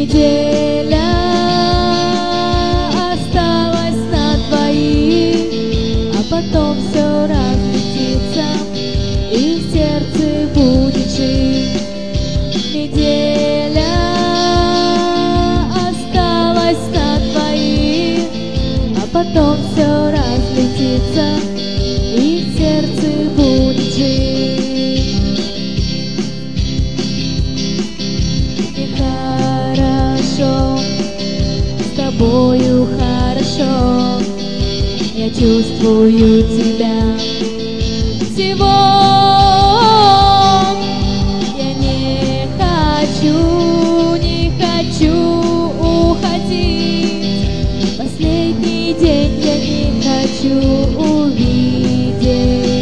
Неделя осталась на двоих, а потом все разлетится, и в сердце будет жить. Неделя осталась на двоих, а потом все разлетится, и в сердце будет жить. Нехорошо, с тобою хорошо, я чувствую тебя всего. Я не хочу уходить. Последний день я не хочу увидеть.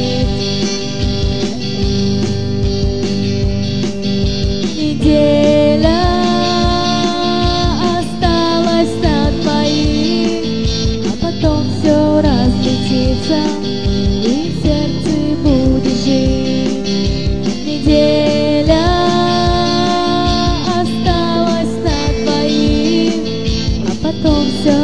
Неделя осталась на двоих, а потом все разлетится, и в сердце будет жить. Неделя осталась на двоих, а потом все